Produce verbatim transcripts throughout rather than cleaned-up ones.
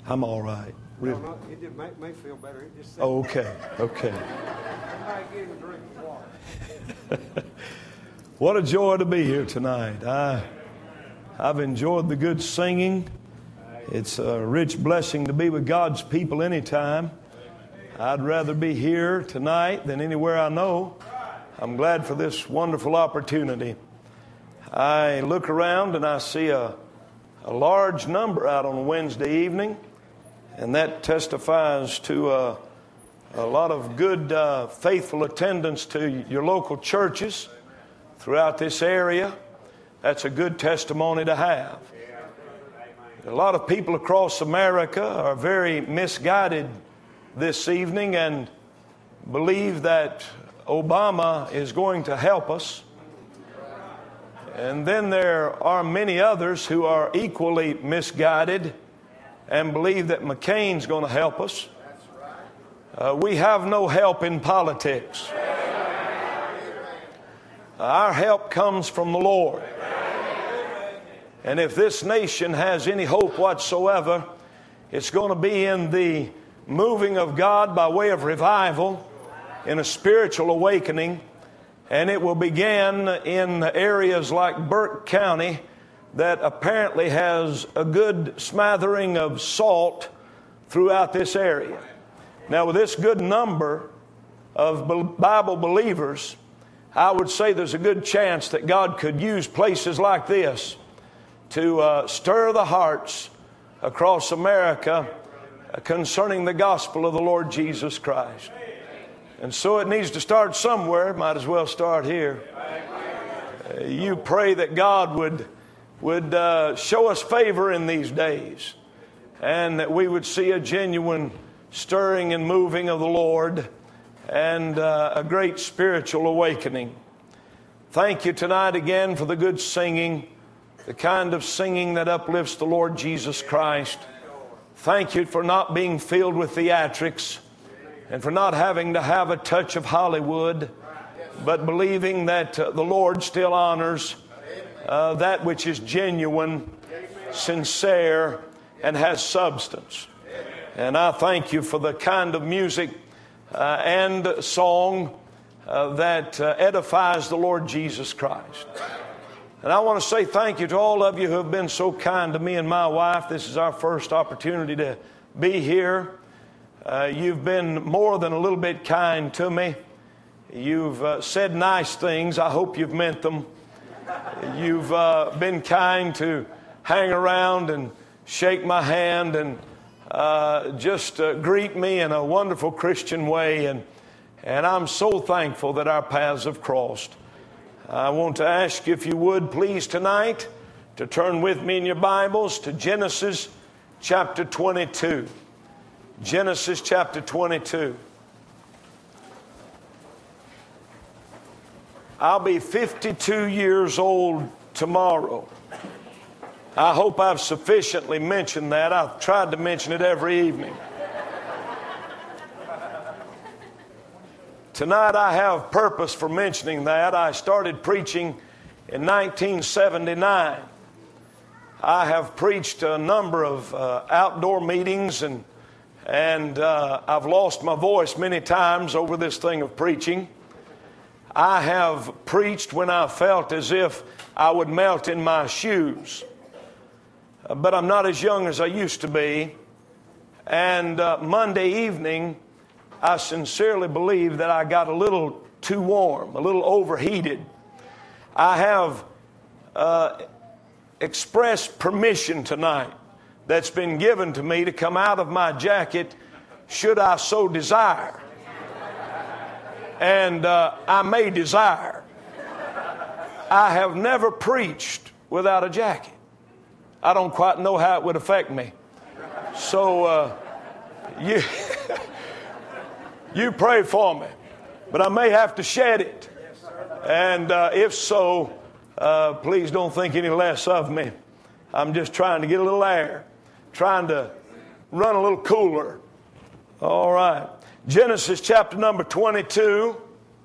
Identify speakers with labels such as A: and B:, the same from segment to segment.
A: I'm all right.
B: No, no, it didn't make me feel better. It just said,
A: Oh, okay, okay.
B: somebody get him a drink of water.
A: What a joy to be here tonight. I, I've enjoyed the good singing. It's a rich blessing to be with God's people anytime. I'd rather be here tonight than anywhere I know. I'm glad for this wonderful opportunity. I look around and I see a, a large number out on a Wednesday evening, and that testifies to a, a lot of good, uh, faithful attendance to your local churches throughout this area. That's a good testimony to have. A lot of people across America are very misguided this evening and believe that Obama is going to help us. And then there are many others who are equally misguided and believe that McCain's going to help us. Uh, we have no help in politics. Our help comes from the Lord. And if this nation has any hope whatsoever, it's going to be in the moving of God by way of revival, in a spiritual awakening. And it will begin in areas like Burke County that apparently has a good smattering of salt throughout this area. Now, with this good number of Bible believers, I would say there's a good chance that God could use places like this to uh, stir the hearts across America concerning the gospel of the Lord Jesus Christ. And so it needs to start somewhere. Might as well start here. Uh, you pray that God would, would uh, show us favor in these days, and that we would see a genuine stirring and moving of the Lord, and uh, a great spiritual awakening. Thank you tonight again for the good singing, the kind of singing that uplifts the Lord Jesus Christ. Thank you for not being filled with theatrics and for not having to have a touch of Hollywood, but believing that uh, the Lord still honors uh, that which is genuine, sincere, and has substance. And I thank you for the kind of music uh, and song uh, that uh, edifies the Lord Jesus Christ. And I want to say thank you to all of you who have been so kind to me and my wife. This is our first opportunity to be here. Uh, you've been more than a little bit kind to me. You've uh, said nice things. I hope you've meant them. You've uh, been kind to hang around and shake my hand and uh, just uh, greet me in a wonderful Christian way. And, and I'm so thankful that our paths have crossed. I want to ask you, if you would, please, tonight, to turn with me in your Bibles to Genesis chapter twenty-two. Genesis chapter twenty-two. I'll be fifty-two years old tomorrow. I hope I've sufficiently mentioned that. I've tried to mention it every evening. Tonight I have purpose for mentioning that. I started preaching in nineteen seventy-nine. I have preached a number of uh, outdoor meetings, and and uh, I've lost my voice many times over this thing of preaching. I have preached when I felt as if I would melt in my shoes. Uh, but I'm not as young as I used to be. And uh, Monday evening, I sincerely believe that I got a little too warm, a little overheated. I have uh, expressed permission tonight that's been given to me to come out of my jacket should I so desire. And uh, I may desire. I have never preached without a jacket. I don't quite know how it would affect me. So uh, you... You pray for me, but I may have to shed it. And uh, if so, uh, please don't think any less of me. I'm just trying to get a little air, trying to run a little cooler. All right. Genesis chapter number twenty-two,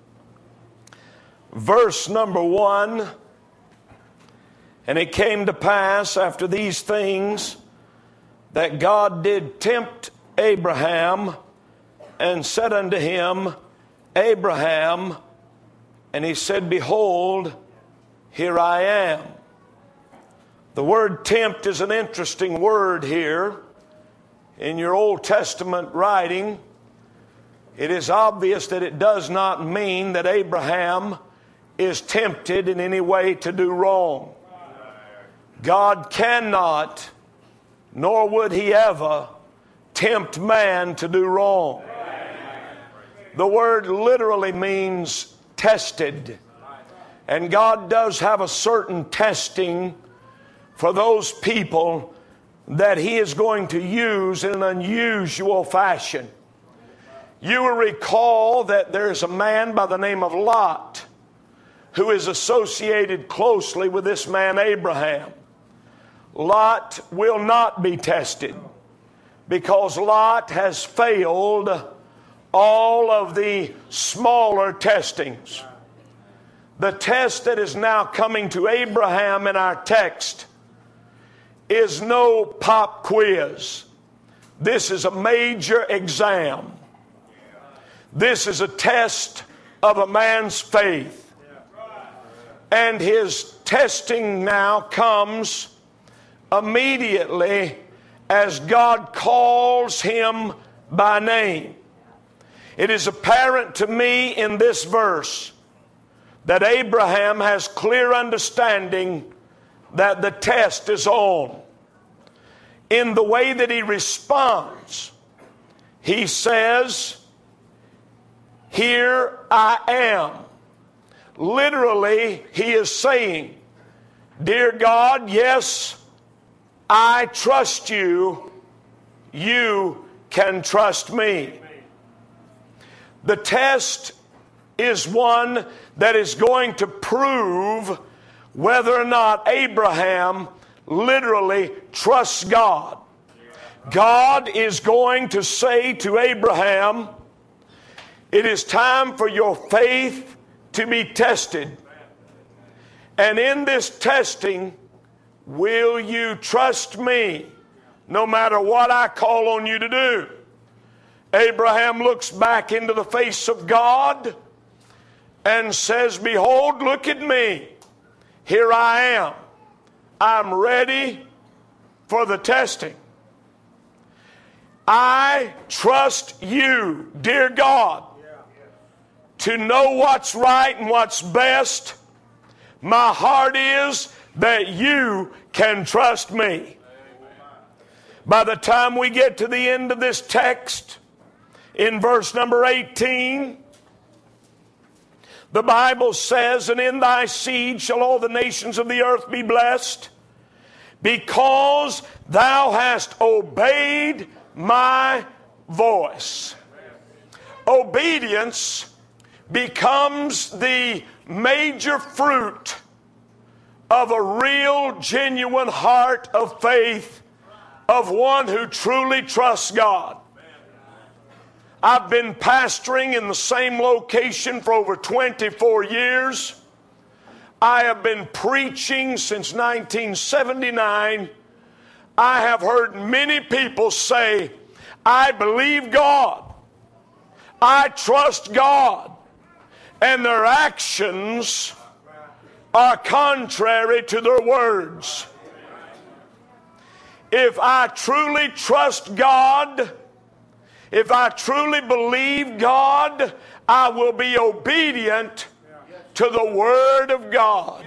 A: verse number one. And it came to pass after these things that God did tempt Abraham and said unto him, Abraham, and he said, Behold, here I am. The word tempt is an interesting word here. In your Old Testament writing, it is obvious that it does not mean that Abraham is tempted in any way to do wrong. God cannot, nor would he ever, tempt man to do wrong. The word literally means tested. And God does have a certain testing for those people that he is going to use in an unusual fashion. You will recall that there's a man by the name of Lot who is associated closely with this man Abraham. Lot will not be tested because Lot has failed all of the smaller testings. The test that is now coming to Abraham in our text is no pop quiz. This is a major exam. This is a test of a man's faith. And his testing now comes immediately as God calls him by name. It is apparent to me in this verse that Abraham has clear understanding that the test is on. In the way that he responds, he says, Here I am. Literally, he is saying, Dear God, yes, I trust you. You can trust me. The test is one that is going to prove whether or not Abraham literally trusts God. God is going to say to Abraham, it is time for your faith to be tested. And in this testing, will you trust me no matter what I call on you to do? Abraham looks back into the face of God and says, Behold, look at me. Here I am. I'm ready for the testing. I trust you, dear God, to know what's right and what's best. My heart is that you can trust me. By the time we get to the end of this text, in verse number eighteen, the Bible says, And in thy seed shall all the nations of the earth be blessed, because thou hast obeyed my voice. Obedience becomes the major fruit of a real, genuine heart of faith of one who truly trusts God. I've been pastoring in the same location for over twenty-four years. I have been preaching since nineteen seventy-nine. I have heard many people say, I believe God. I trust God. And their actions are contrary to their words. If I truly trust God, if I truly believe God, I will be obedient to the Word of God.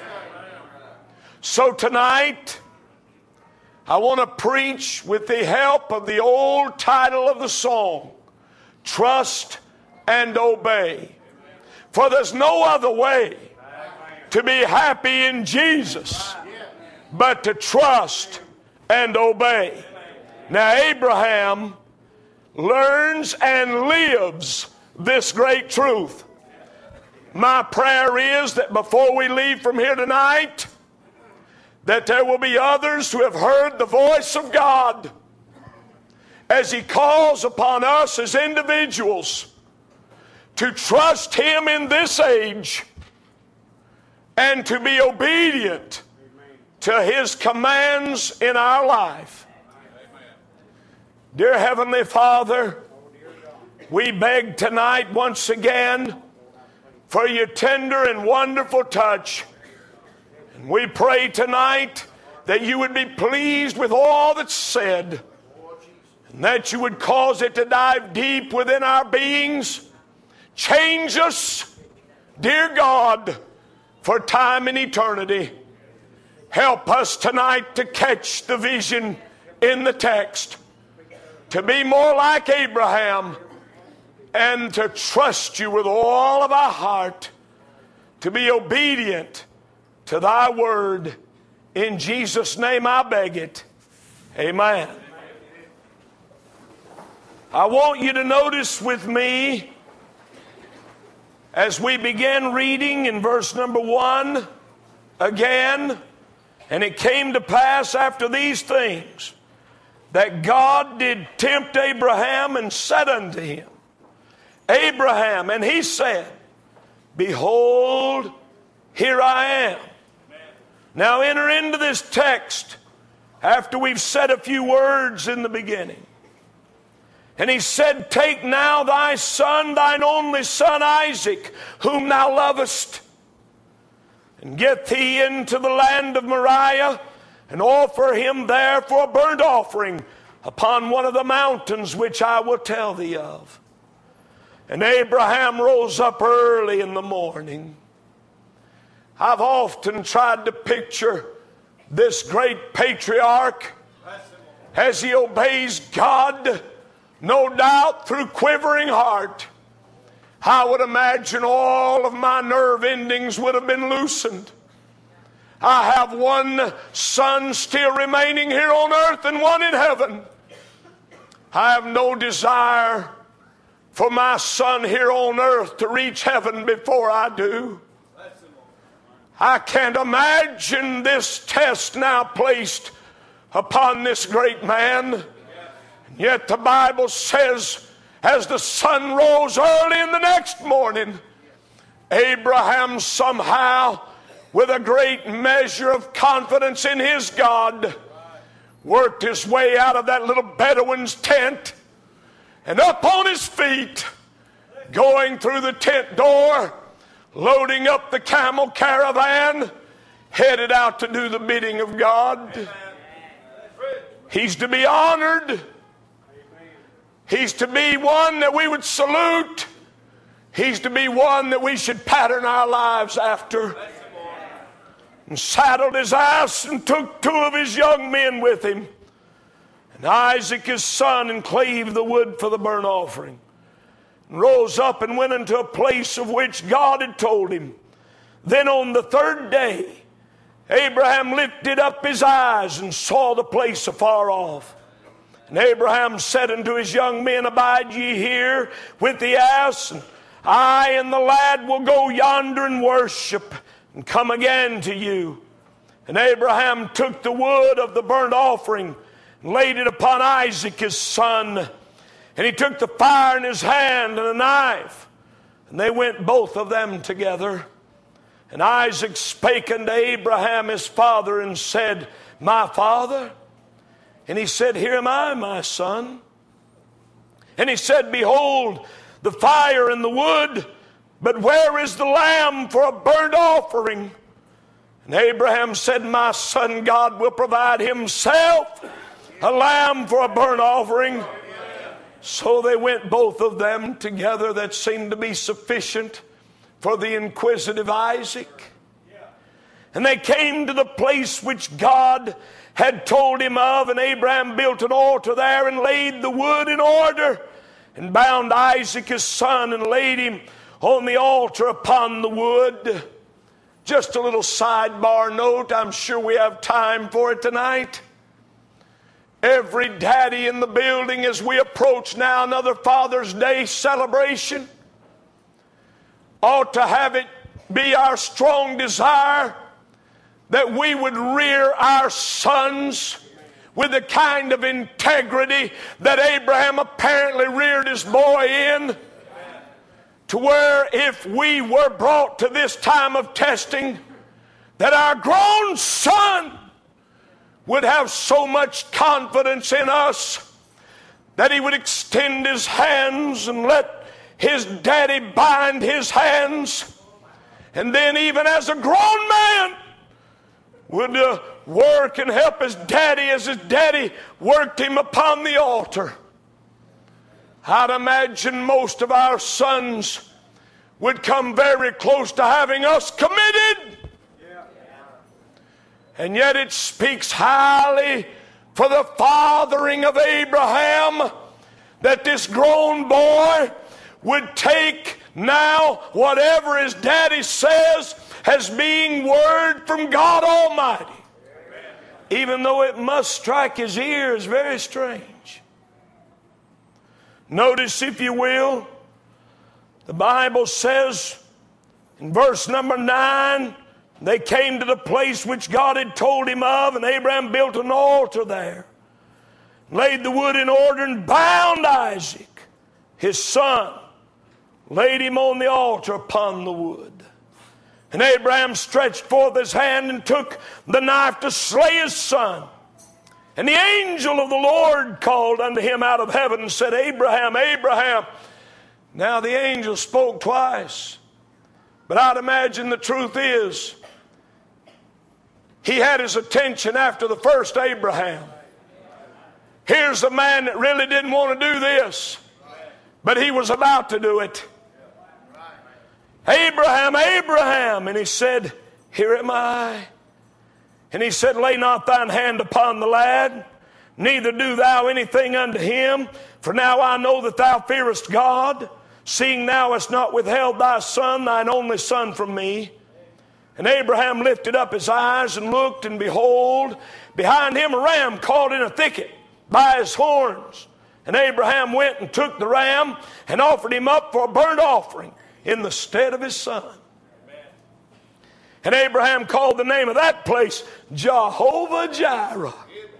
A: So tonight, I want to preach with the help of the old title of the song, Trust and Obey. For there's no other way to be happy in Jesus but to trust and obey. Now Abraham learns and lives this great truth. My prayer is that before we leave from here tonight, that there will be others who have heard the voice of God as He calls upon us as individuals to trust Him in this age and to be obedient to His commands in our life. Dear Heavenly Father, we beg tonight once again for your tender and wonderful touch. And we pray tonight that you would be pleased with all that's said, and that you would cause it to dive deep within our beings. Change us, dear God, for time and eternity. Help us tonight to catch the vision in the text, to be more like Abraham, and to trust you with all of our heart, to be obedient to thy word. In Jesus' name I beg it. Amen. I want you to notice with me, as we begin reading in verse number one again, and it came to pass after these things that God did tempt Abraham and said unto him, Abraham, and he said, Behold, here I am. Now enter into this text after we've said a few words in the beginning. And he said, Take now thy son, thine only son Isaac, whom thou lovest, and get thee into the land of Moriah, and offer him there for a burnt offering upon one of the mountains which I will tell thee of. And Abraham rose up early in the morning. I've often tried to picture this great patriarch as he obeys God, no doubt through quivering heart. I would imagine all of my nerve endings would have been loosened. I have one son still remaining here on earth and one in heaven. I have no desire for my son here on earth to reach heaven before I do. I can't imagine this test now placed upon this great man. And yet the Bible says, as the sun rose early in the next morning, Abraham somehow, with a great measure of confidence in his God, worked his way out of that little Bedouin's tent and up on his feet, going through the tent door, loading up the camel caravan, headed out to do the bidding of God. He's to be honored. He's to be one that we would salute. He's to be one that we should pattern our lives after. And saddled his ass and took two of his young men with him, and Isaac his son, and clave the wood for the burnt offering, and rose up and went into a place of which God had told him. Then on the third day Abraham lifted up his eyes and saw the place afar off. And Abraham said unto his young men, Abide ye here with the ass, and I and the lad will go yonder and worship, and come again to you. And Abraham took the wood of the burnt offering and laid it upon Isaac his son. And he took the fire in his hand and a knife, and they went both of them together. And Isaac spake unto Abraham his father and said, My father? And he said, Here am I, my son. And he said, Behold, the fire and the wood, but where is the lamb for a burnt offering? And Abraham said, My son, God will provide himself a lamb for a burnt offering. So they went both of them together. That seemed to be sufficient for the inquisitive Isaac. And they came to the place which God had told him of, and Abraham built an altar there and laid the wood in order, and bound Isaac his son and laid him on the altar upon the wood. Just a little sidebar note. I'm sure we have time for it tonight. Every daddy in the building, as we approach now another Father's Day celebration, ought to have it be our strong desire that we would rear our sons with the kind of integrity that Abraham apparently reared his boy in, to where if we were brought to this time of testing, that our grown son would have so much confidence in us that he would extend his hands and let his daddy bind his hands. And then even as a grown man would uh, work and help his daddy as his daddy worked him upon the altar. I'd imagine most of our sons would come very close to having us committed. And yet it speaks highly for the fathering of Abraham that this grown boy would take now whatever his daddy says as being word from God Almighty. Amen. Even though it must strike his ears very strange. Notice, if you will, the Bible says in verse number nine, they came to the place which God had told him of, and Abraham built an altar there, laid the wood in order, and bound Isaac, his son, laid him on the altar upon the wood. And Abraham stretched forth his hand and took the knife to slay his son. And the angel of the Lord called unto him out of heaven and said, Abraham, Abraham. Now the angel spoke twice. But I'd imagine the truth is, he had his attention after the first Abraham. Here's a man that really didn't want to do this, but he was about to do it. Abraham, Abraham. And he said, here am I. And he said, lay not thine hand upon the lad, neither do thou anything unto him. For now I know that thou fearest God, seeing thou hast not withheld thy son, thine only son, from me. And Abraham lifted up his eyes and looked, and behold, behind him a ram caught in a thicket by his horns. And Abraham went and took the ram and offered him up for a burnt offering in the stead of his son. Amen. And Abraham called the name of that place Jehovah Jireh.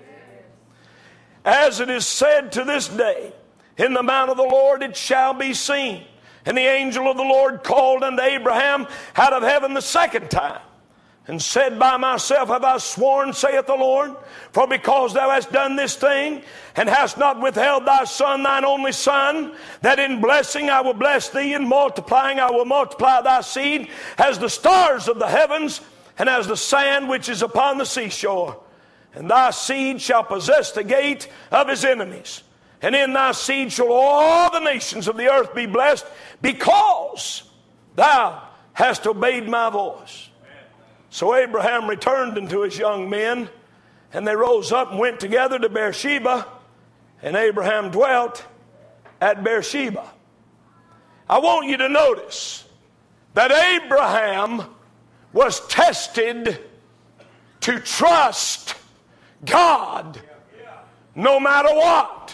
A: As it is said to this day, in the mount of the Lord it shall be seen. And the angel of the Lord called unto Abraham out of heaven the second time, and said, by myself have I sworn, saith the Lord, for because thou hast done this thing, and hast not withheld thy son, thine only son, that in blessing I will bless thee, and multiplying I will multiply thy seed, as the stars of the heavens, and as the sand which is upon the seashore. And thy seed shall possess the gate of his enemies. And in thy seed shall all the nations of the earth be blessed, because thou hast obeyed my voice. So Abraham returned unto his young men, and they rose up and went together to Beersheba, and Abraham dwelt at Beersheba. I want you to notice that Abraham was tested to trust God no matter what.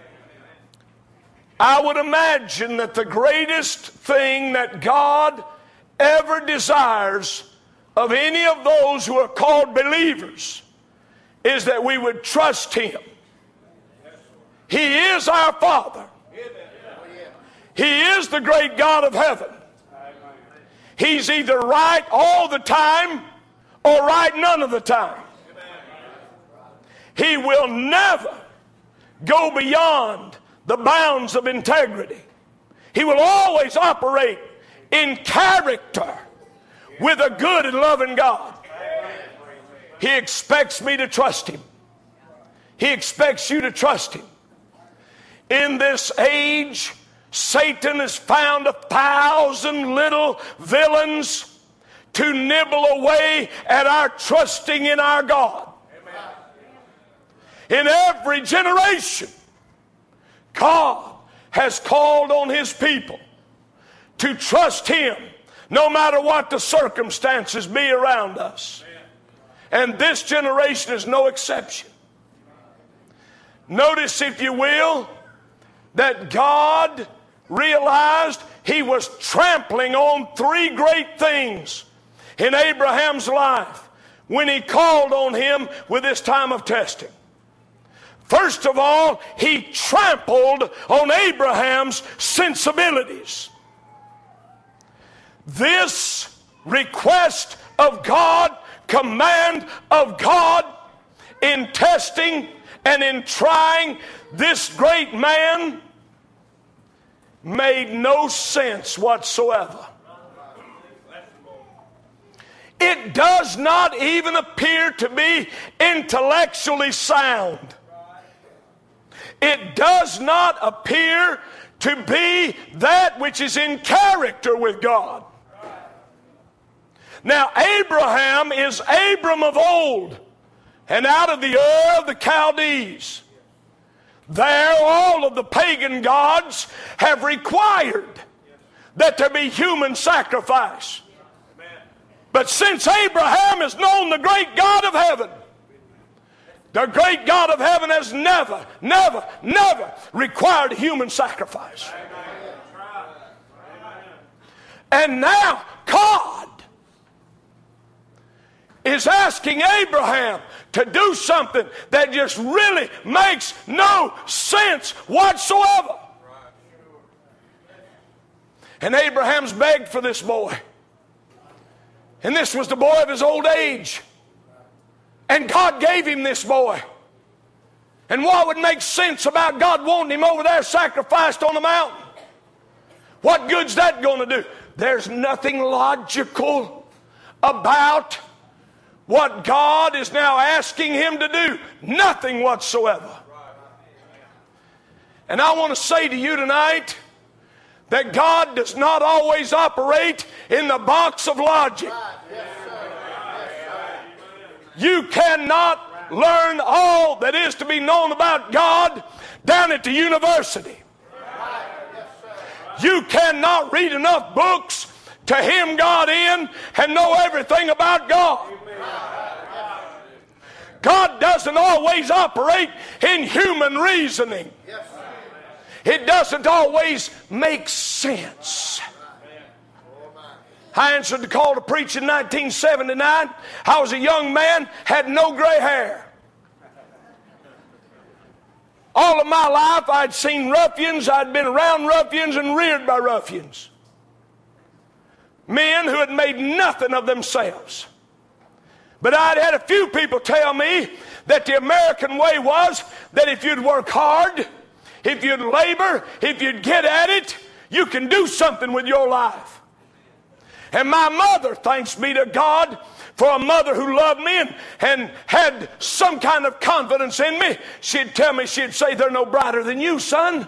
A: I would imagine that the greatest thing that God ever desires of any of those who are called believers is that we would trust Him. He is our Father. He is the great God of heaven. He's either right all the time or right none of the time. He will never go beyond the bounds of integrity. He will always operate in character with a good and loving God. He expects me to trust Him. He expects you to trust Him. In this age, Satan has found a thousand little villains to nibble away at our trusting in our God. In every generation, God has called on His people to trust Him no matter what the circumstances be around us. And this generation is no exception. Notice, if you will, that God realized He was trampling on three great things in Abraham's life when He called on him with this time of testing. First of all, He trampled on Abraham's sensibilities. This request of God, command of God in testing and in trying this great man made no sense whatsoever. It does not even appear to be intellectually sound. It does not appear to be that which is in character with God. Now, Abraham is Abram of old, and out of the Ur of the Chaldees. There, all of the pagan gods have required that there be human sacrifice. But since Abraham has known the great God of heaven, the great God of heaven has never, never, never required human sacrifice. And now God is asking Abraham to do something that just really makes no sense whatsoever. And Abraham's begged for this boy. And this was the boy of his old age. And God gave him this boy. And what would make sense about God wanting him over there sacrificed on the mountain? What good's that going to do? There's nothing logical about what God is now asking him to do. Nothing whatsoever. And I want to say to you tonight that God does not always operate in the box of logic. You cannot learn all that is to be known about God down at the university. You cannot read enough books to hem God in and know everything about God. God doesn't always operate in human reasoning. It doesn't always make sense. I answered the call to preach in nineteen seventy-nine. I was a young man, had no gray hair. All of my life I'd seen ruffians, I'd been around ruffians and reared by ruffians. Men who had made nothing of themselves. But I'd had a few people tell me that the American way was that if you'd work hard, if you'd labor, if you'd get at it, you can do something with your life. And my mother, thanks be to God for a mother who loved me and, and had some kind of confidence in me, she'd tell me, she'd say, they're no brighter than you, son.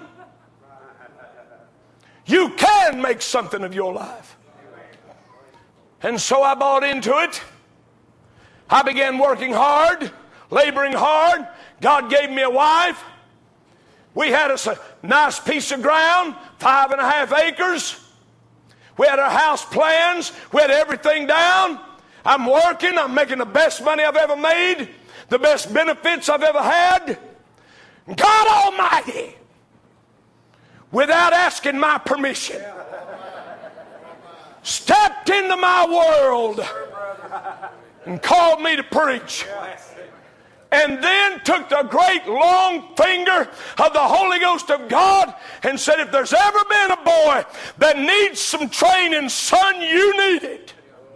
A: You can make something of your life. And so I bought into it. I began working hard, laboring hard. God gave me a wife. We had us a nice piece of ground, five and a half acres. We had our house plans. We had everything down. I'm working. I'm making the best money I've ever made, the best benefits I've ever had. God Almighty, without asking my permission, stepped into my world and called me to preach. And then took the great long finger of the Holy Ghost of God and said, if there's ever been a boy that needs some training, son, you need it.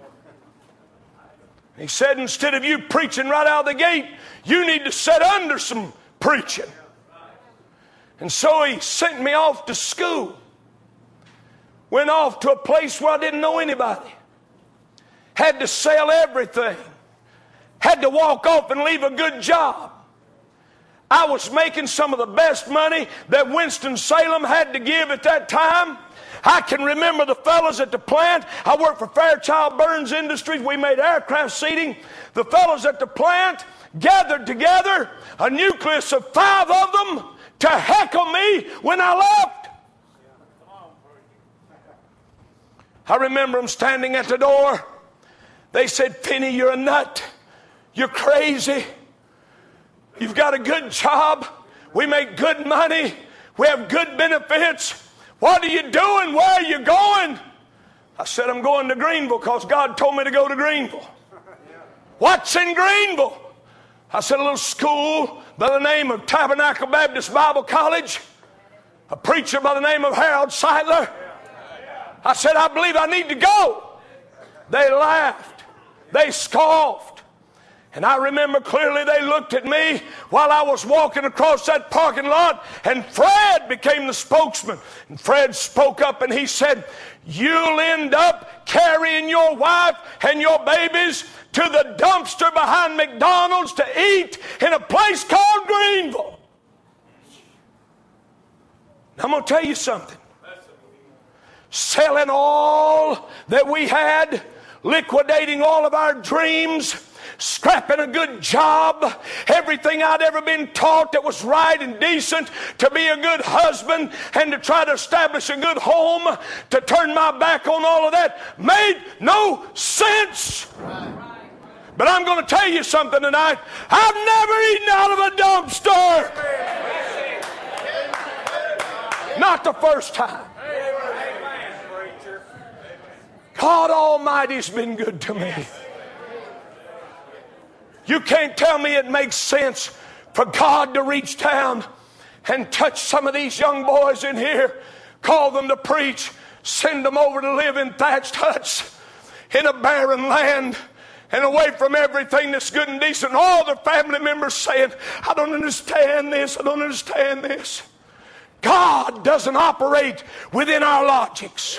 A: He said, instead of you preaching right out of the gate, you need to sit under some preaching. And so he sent me off to school. Went off to a place where I didn't know anybody. Had to sell everything. Had to walk off and leave a good job. I was making some of the best money that Winston-Salem had to give at that time. I can remember the fellows at the plant. I worked for Fairchild Burns Industries. We made aircraft seating. The fellows at the plant gathered together, a nucleus of five of them, to heckle me when I left. I remember them standing at the door. They said, Finney, you're a nut. You're crazy. You've got a good job. We make good money. We have good benefits. What are you doing? Where are you going? I said, I'm going to Greenville because God told me to go to Greenville. What's in Greenville? I said, a little school by the name of Tabernacle Baptist Bible College. A preacher by the name of Harold Seidler. I said, I believe I need to go. They laughed. They scoffed. And I remember clearly they looked at me while I was walking across that parking lot, and Fred became the spokesman. And Fred spoke up and he said, you'll end up carrying your wife and your babies to the dumpster behind McDonald's to eat in a place called Greenville. Now, I'm going to tell you something. Selling all that we had, liquidating all of our dreams, scrapping a good job, everything I'd ever been taught that was right and decent, to be a good husband and to try to establish a good home, to turn my back on all of that made no sense. But I'm going to tell you something tonight. I've never eaten out of a dumpster. Not the first time. God Almighty's been good to me. You can't tell me it makes sense for God to reach down and touch some of these young boys in here, call them to preach, send them over to live in thatched huts in a barren land and away from everything that's good and decent. And all the family members saying, I don't understand this, I don't understand this. God doesn't operate within our logics.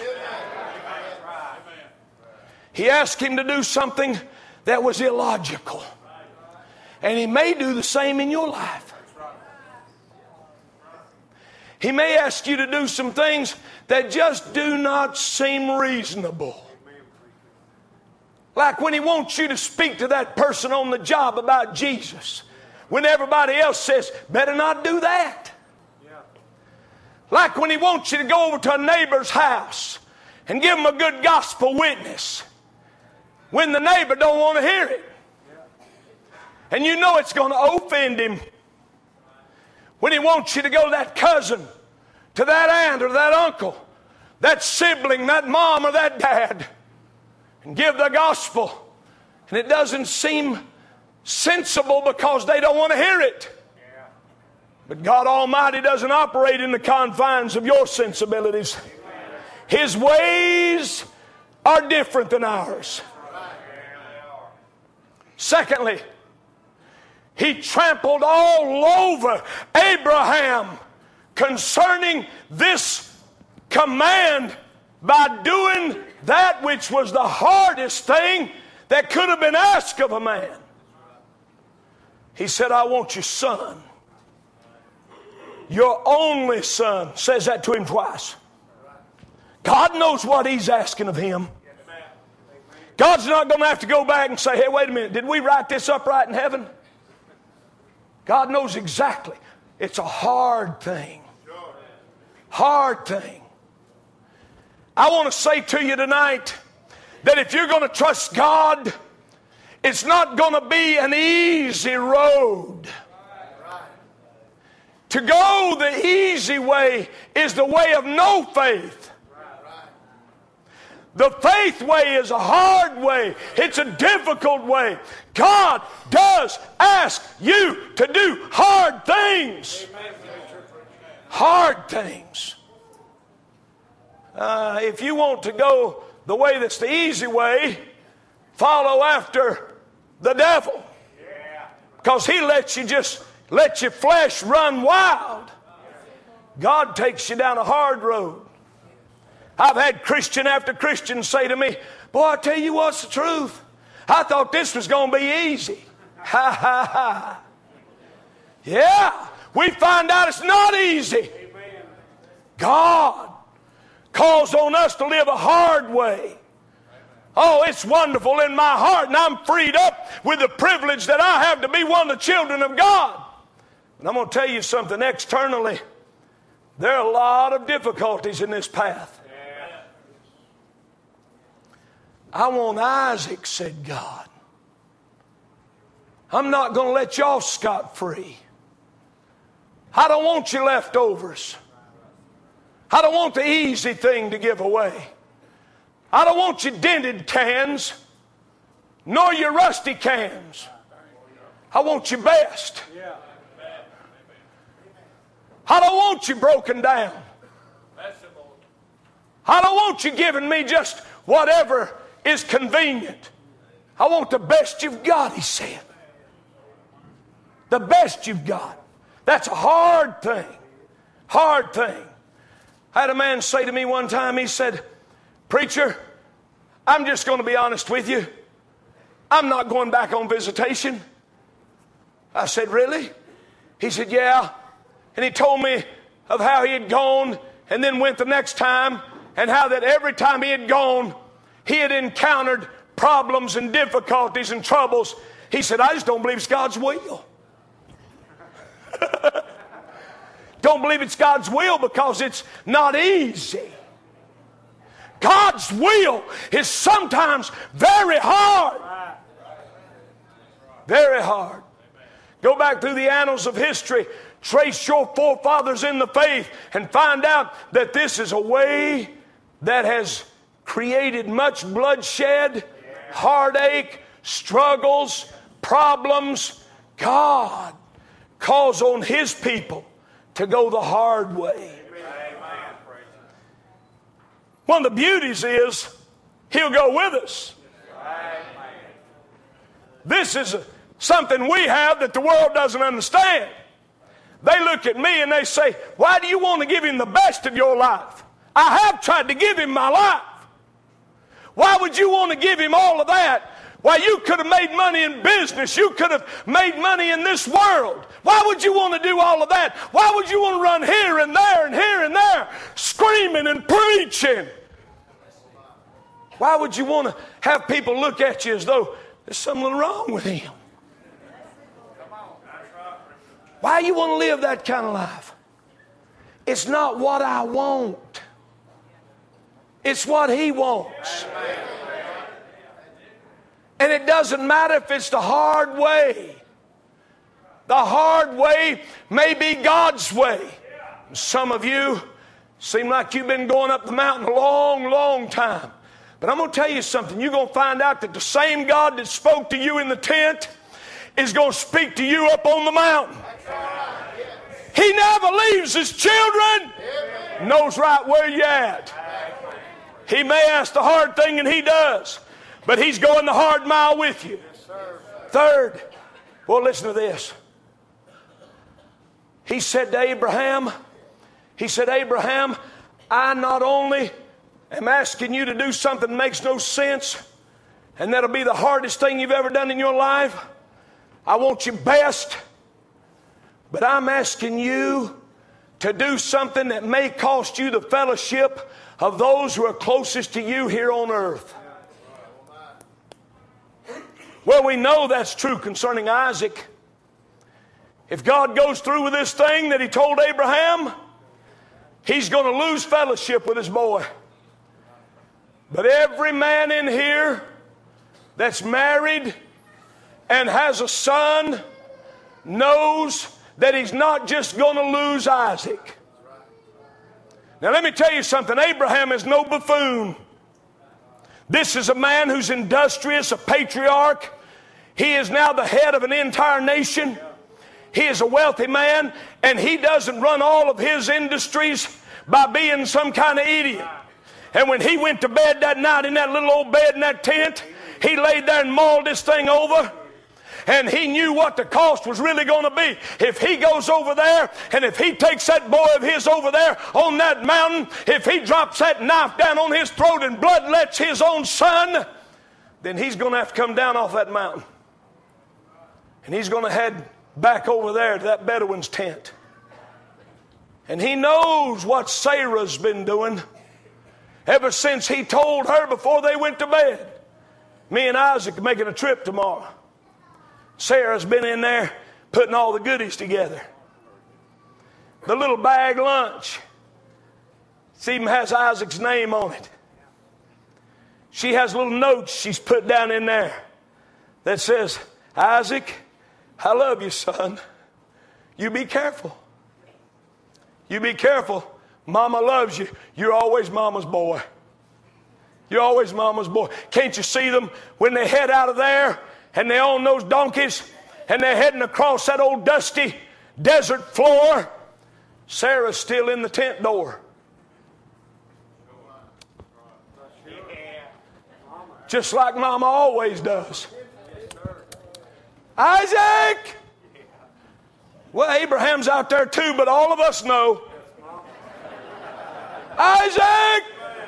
A: He asked him to do something that was illogical. And he may do the same in your life. He may ask you to do some things that just do not seem reasonable. Like when he wants you to speak to that person on the job about Jesus, when everybody else says, better not do that. Like when he wants you to go over to a neighbor's house and give them a good gospel witness, when the neighbor don't want to hear it. And you know it's going to offend him. When he wants you to go to that cousin, to that aunt or that uncle, that sibling, that mom or that dad, and give the gospel, and it doesn't seem sensible because they don't want to hear it. But God Almighty doesn't operate in the confines of your sensibilities. His ways are different than ours. Secondly, he trampled all over Abraham concerning this command by doing that which was the hardest thing that could have been asked of a man. He said, I want your son, your only son. Says that to him twice. God knows what he's asking of him. God's not going to have to go back and say, hey, wait a minute, did we write this up right in heaven? God knows exactly. It's a hard thing. Hard thing. I want to say to you tonight that if you're going to trust God, it's not going to be an easy road. To go the easy way is the way of no faith. The faith way is a hard way. It's a difficult way. God does ask you to do hard things. Hard things. Uh, if you want to go the way that's the easy way, follow after the devil. Because he lets you just let your flesh run wild. God takes you down a hard road. I've had Christian after Christian say to me, boy, I tell you what's the truth. I thought this was going to be easy. Ha, ha, ha. Yeah, we find out it's not easy. God calls on us to live a hard way. Oh, it's wonderful in my heart, and I'm freed up with the privilege that I have to be one of the children of God. And I'm going to tell you something externally. There are a lot of difficulties in this path. I want Isaac, said God. I'm not going to let y'all scot-free. I don't want your leftovers. I don't want the easy thing to give away. I don't want your dented cans, nor your rusty cans. I want your best. I don't want you broken down. I don't want you giving me just whatever is convenient. I want the best you've got, he said. the best you've got. That's a hard thing. Hard thing. I had a man say to me one time, he said, "Preacher, I'm just going to be honest with you. I'm not going back on visitation." I said, "Really?" He said, "Yeah." And he told me of how he had gone and then went the next time, and how that every time he had gone, he had encountered problems and difficulties and troubles. He said, "I just don't believe it's God's will." Don't believe it's God's will because it's not easy. God's will is sometimes very hard. Very hard. Go back through the annals of history, trace your forefathers in the faith, and find out that this is a way that has created much bloodshed, heartache, struggles, problems. God calls on His people to go the hard way. One of the beauties is He'll go with us. This is something we have that the world doesn't understand. They look at me and they say, "Why do you want to give Him the best of your life?" I have tried to give Him my life. Why would you want to give Him all of that? Why, you could have made money in business. You could have made money in this world. Why would you want to do all of that? Why would you want to run here and there and here and there, screaming and preaching? Why would you want to have people look at you as though there's something wrong with him? Why you want to live that kind of life? It's not what I want. It's what He wants. And it doesn't matter if it's the hard way. The hard way may be God's way. Some of you seem like you've been going up the mountain a long, long time. But I'm going to tell you something. You're going to find out that the same God that spoke to you in the tent is going to speak to you up on the mountain. He never leaves His children. Knows right where you're at. He may ask the hard thing, and He does. But He's going the hard mile with you. Third, well, listen to this. He said to Abraham, He said, "Abraham, I not only am asking you to do something that makes no sense, and that'll be the hardest thing you've ever done in your life. I want you best, but I'm asking you to do something that may cost you the fellowship of those who are closest to you here on earth." Well, we know that's true concerning Isaac. If God goes through with this thing that He told Abraham, he's going to lose fellowship with his boy. But every man in here that's married and has a son knows that he's not just going to lose Isaac. Now let me tell you something. Abraham is no buffoon. This is a man who's industrious, a patriarch. He is now the head of an entire nation. He is a wealthy man, and he doesn't run all of his industries by being some kind of idiot. And when he went to bed that night in that little old bed in that tent, he laid there and mauled this thing over. And he knew what the cost was really going to be. If he goes over there, and if he takes that boy of his over there on that mountain, if he drops that knife down on his throat and blood lets his own son, then he's going to have to come down off that mountain. And he's going to head back over there to that Bedouin's tent. And he knows what Sarah's been doing ever since he told her before they went to bed, "Me and Isaac are making a trip tomorrow." Sarah's been in there putting all the goodies together. The little bag lunch, it even has Isaac's name on it. She has little notes she's put down in there that says, "Isaac, I love you, son. You be careful. You be careful. Mama loves you. You're always Mama's boy. You're always Mama's boy." Can't you see them when they head out of there and they're on those donkeys and they're heading across that old dusty desert floor? Sarah's still in the tent door. Just like Mama always does. "Isaac, Well, Abraham's out there too, but all of us know. Isaac!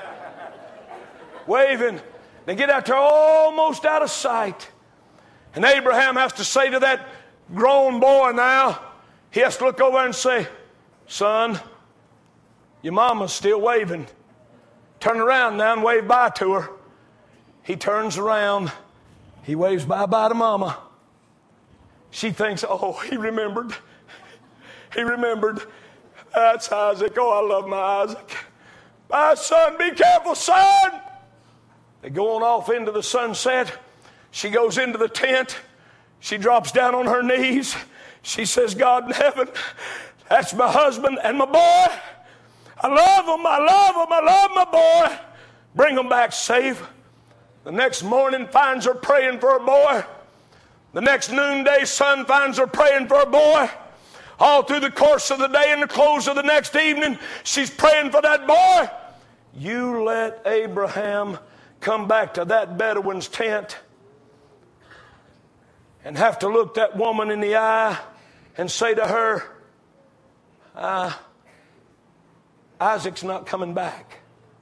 A: Waving. They get out there almost out of sight. And Abraham has to say to that grown boy now, he has to look over and say, son, your mama's still waving. Turn around now and wave bye to her. He turns around. He waves bye-bye to mama. She thinks, oh, he remembered. He remembered. That's Isaac. Oh, I love my Isaac. Bye, son. Be careful, son. They go on off into the sunset. She goes into the tent. She drops down on her knees. She says, God in heaven, that's my husband and my boy. I love them. I love them. I love my boy. Bring them back safe. The next morning finds her praying for her boy. The next noonday sun finds her praying for her boy. All through the course of the day and the close of the next evening, she's praying for that boy. You let Abraham come back to that Bedouin's tent and have to look that woman in the eye and say to her, uh, Isaac's not coming back.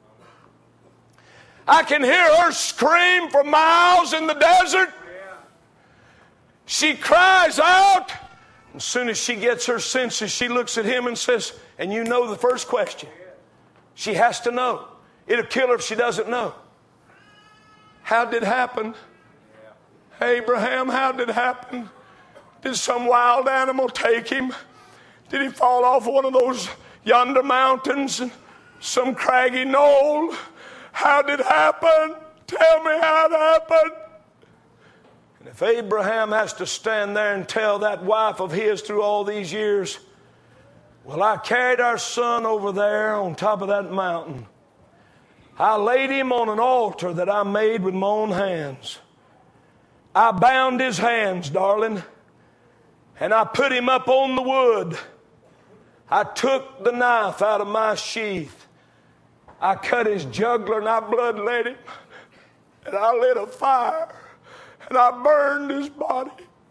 A: I can hear her scream for miles in the desert. She cries out. As soon as she gets her senses, she looks at him and says, and you know the first question. She has to know. It'll kill her if she doesn't know. How did it happen? Abraham, how did it happen? Did some wild animal take him? Did he fall off one of those yonder mountains? Some craggy knoll? How did it happen? Tell me how it happened. And if Abraham has to stand there and tell that wife of his through all these years, well, I carried our son over there on top of that mountain. I laid him on an altar that I made with my own hands. I bound his hands, darling, and I put him up on the wood. I took the knife out of my sheath. I cut his jugular and I bloodlet him. And I lit a fire and I burned his body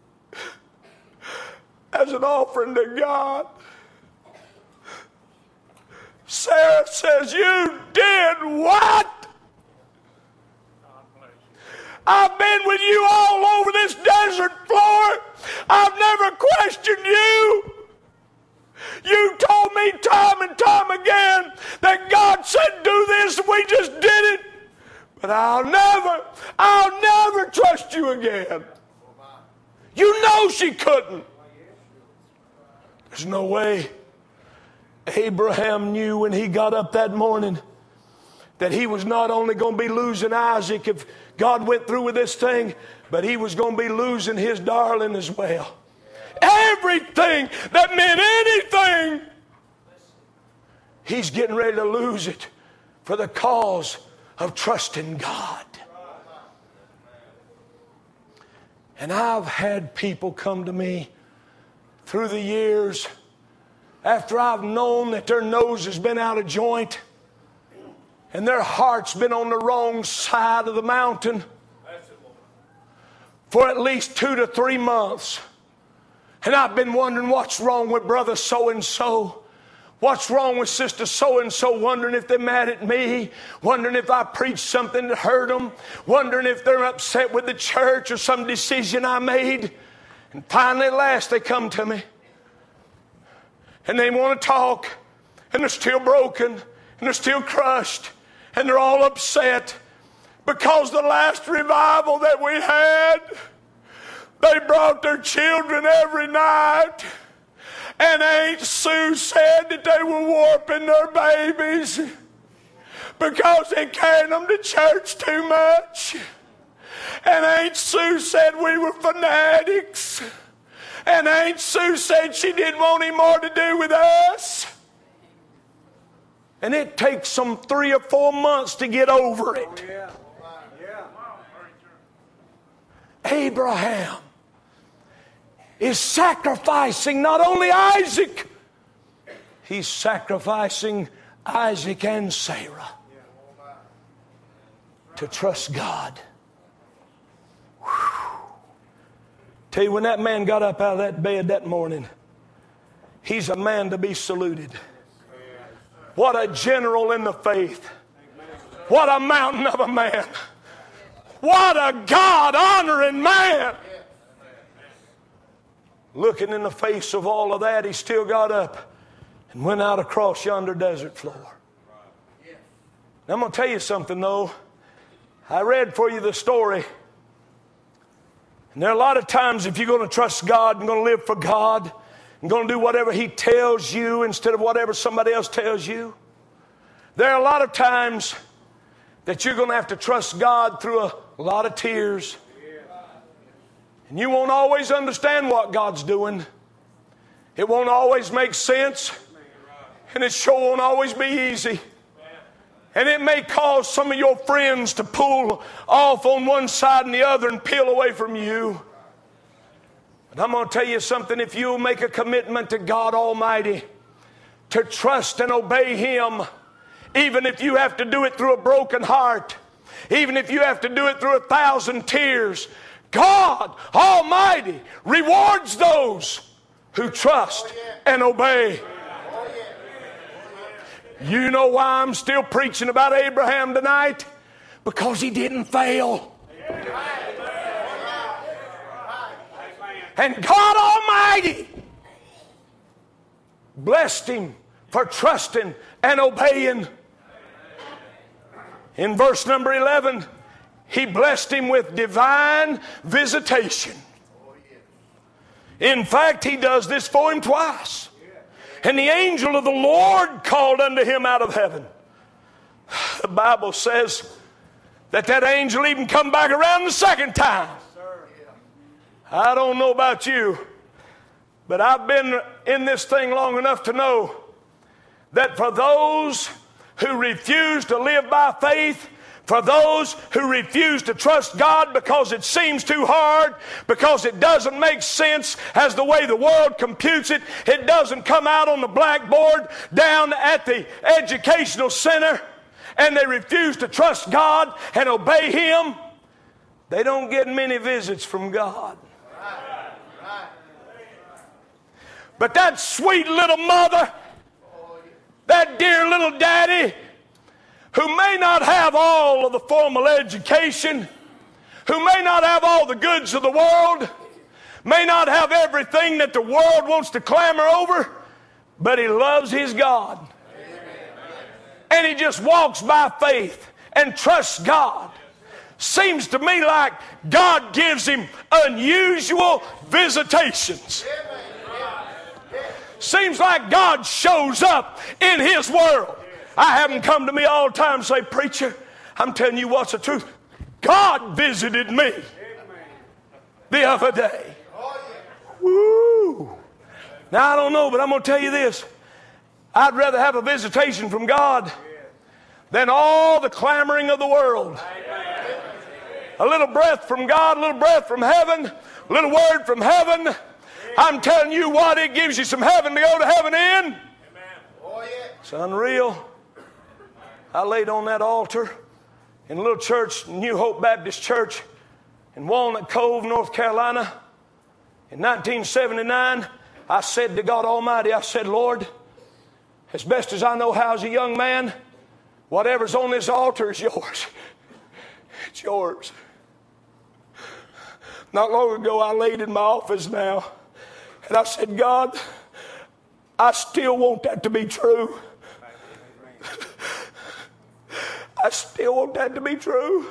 A: as an offering to God. Sarah says, you did what? I've been with you all over this desert floor. I've never questioned you. You told me time and time again that God said do this and we just did it. But I'll never, I'll never trust you again. You know she couldn't. There's no way. Abraham knew when he got up that morning that he was not only going to be losing Isaac if God went through with this thing, but he was going to be losing his darling as well. Everything that meant anything, he's getting ready to lose it for the cause of trusting God. And I've had people come to me through the years after I've known that their nose has been out of joint and their heart's been on the wrong side of the mountain for at least two to three months. And I've been wondering what's wrong with brother so-and-so. What's wrong with sister so-and-so, wondering if they're mad at me, wondering if I preached something that hurt them, wondering if they're upset with the church or some decision I made. And finally at last they come to me. And they want to talk, and they're still broken, and they're still crushed, and they're all upset because the last revival that we had, they brought their children every night, and Aunt Sue said that they were warping their babies because they carried them to church too much. And Aunt Sue said we were fanatics. And Aunt Sue said she didn't want any more to do with us. And it takes some three or four months to get over it. Oh, yeah. Yeah. Abraham is sacrificing not only Isaac, he's sacrificing Isaac and Sarah to trust God. Whew. Tell you, when that man got up out of that bed that morning, he's a man to be saluted. What a general in the faith. What a mountain of a man. What a God-honoring man. Looking in the face of all of that, he still got up and went out across yonder desert floor. Now, I'm going to tell you something, though. I read for you the story. And there are a lot of times if you're going to trust God and going to live for God and going to do whatever he tells you instead of whatever somebody else tells you, there are a lot of times that you're going to have to trust God through a lot of tears. And you won't always understand what God's doing. It won't always make sense. And it sure won't always be easy. And it may cause some of your friends to pull off on one side and the other and peel away from you. But I'm going to tell you something. If you'll make a commitment to God Almighty to trust and obey him, even if you have to do it through a broken heart, even if you have to do it through a thousand tears, God Almighty rewards those who trust and obey. You know why I'm still preaching about Abraham tonight? Because he didn't fail. And God Almighty blessed him for trusting and obeying. In verse number eleven, he blessed him with divine visitation. In fact, he does this for him twice. And the angel of the Lord called unto him out of heaven. The Bible says that that angel even come back around the second time. I don't know about you, but I've been in this thing long enough to know that for those who refuse to live by faith, for those who refuse to trust God because it seems too hard, because it doesn't make sense as the way the world computes it, it doesn't come out on the blackboard down at the educational center, and they refuse to trust God and obey him, they don't get many visits from God. But that sweet little mother, that dear little daddy, who may not have all of the formal education, who may not have all the goods of the world, may not have everything that the world wants to clamor over, but he loves his God. And he just walks by faith and trusts God. Seems to me like God gives him unusual visitations. Seems like God shows up in his world. I haven't come to me all the time and say, preacher, I'm telling you what's the truth. God visited me the other day. Woo! Now, I don't know, but I'm going to tell you this. I'd rather have a visitation from God than all the clamoring of the world. A little breath from God, a little breath from heaven, a little word from heaven. I'm telling you what, it gives you some heaven to go to heaven in. It's unreal. I laid on that altar in a little church, New Hope Baptist Church in Walnut Cove, North Carolina. In nineteen seventy-nine, I said to God Almighty, I said, Lord, as best as I know how as a young man, whatever's on this altar is yours. It's yours. Not long ago, I laid in my office now, and I said, God, I still want that to be true. I still want that to be true.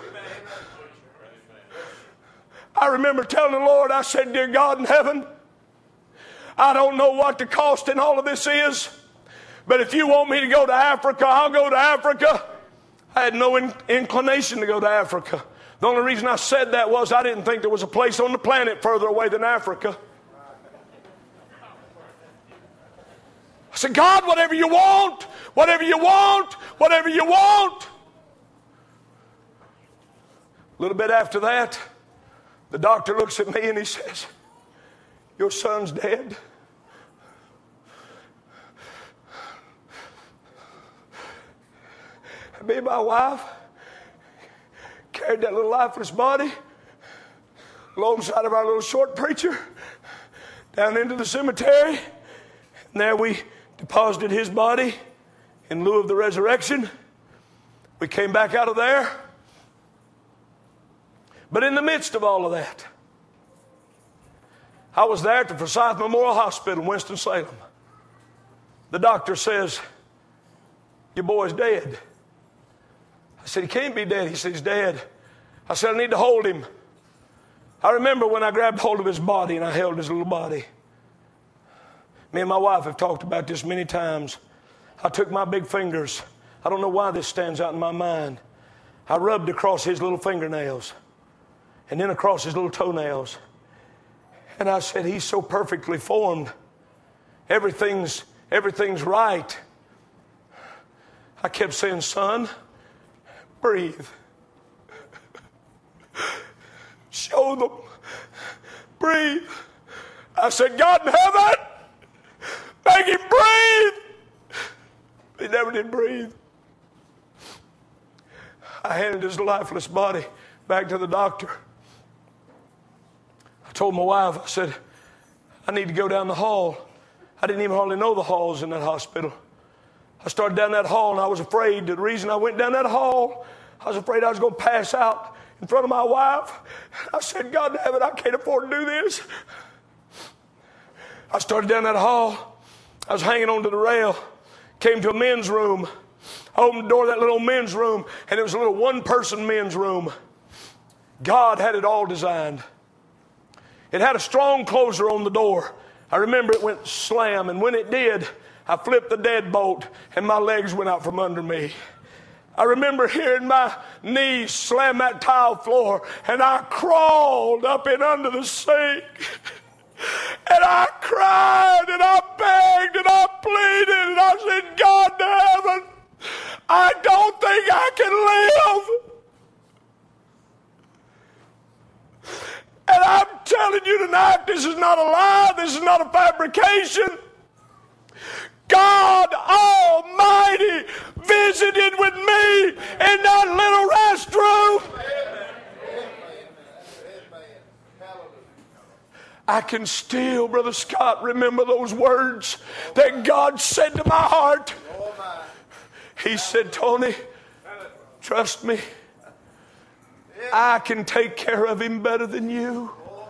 A: I remember telling the Lord, I said, dear God in heaven, I don't know what the cost in all of this is, but if you want me to go to Africa, I'll go to Africa. I had no in- inclination to go to Africa. The only reason I said that was I didn't think there was a place on the planet further away than Africa. I said, God, whatever you want, whatever you want, whatever you want. A little bit after that, the doctor looks at me and he says, your son's dead. And me and my wife carried that little lifeless body alongside of our little short preacher down into the cemetery. And there we deposited his body in lieu of the resurrection. We came back out of there. But in the midst of all of that, I was there at the Forsyth Memorial Hospital in Winston-Salem. The doctor says, your boy's dead. I said, he can't be dead. He said, he's dead. I said, I need to hold him. I remember when I grabbed hold of his body and I held his little body. Me and my wife have talked about this many times. I took my big fingers. I don't know why this stands out in my mind. I rubbed across his little fingernails and then across his little toenails. And I said, he's so perfectly formed. Everything's, everything's right. I kept saying, son, breathe. Show them. Breathe. I said, God in heaven, make him breathe. He never did breathe. I handed his lifeless body back to the doctor. I told my wife, I said, I need to go down the hall. I didn't even hardly know the halls in that hospital. I started down that hall and I was afraid. The reason I went down that hall, I was afraid I was going to pass out in front of my wife. I said, God in heaven, I can't afford to do this. I started down that hall. I was hanging onto the rail. Came to a men's room. I opened the door of that little men's room, and it was a little one-person men's room. God had it all designed. It had a strong closer on the door. I remember it went slam, and when it did, I flipped the deadbolt, and my legs went out from under me. I remember hearing my knees slam that tile floor, and I crawled up and under the sink. And I cried, and I begged, and I pleaded, and I said, God in heaven, I don't think I can live. And I'm telling you tonight, this is not a lie, this is not a fabrication. God Almighty visited with me in that little restroom. I can still, Brother Scott, remember those words that God said to my heart. He said, Tony, trust me, I can take care of him better than you.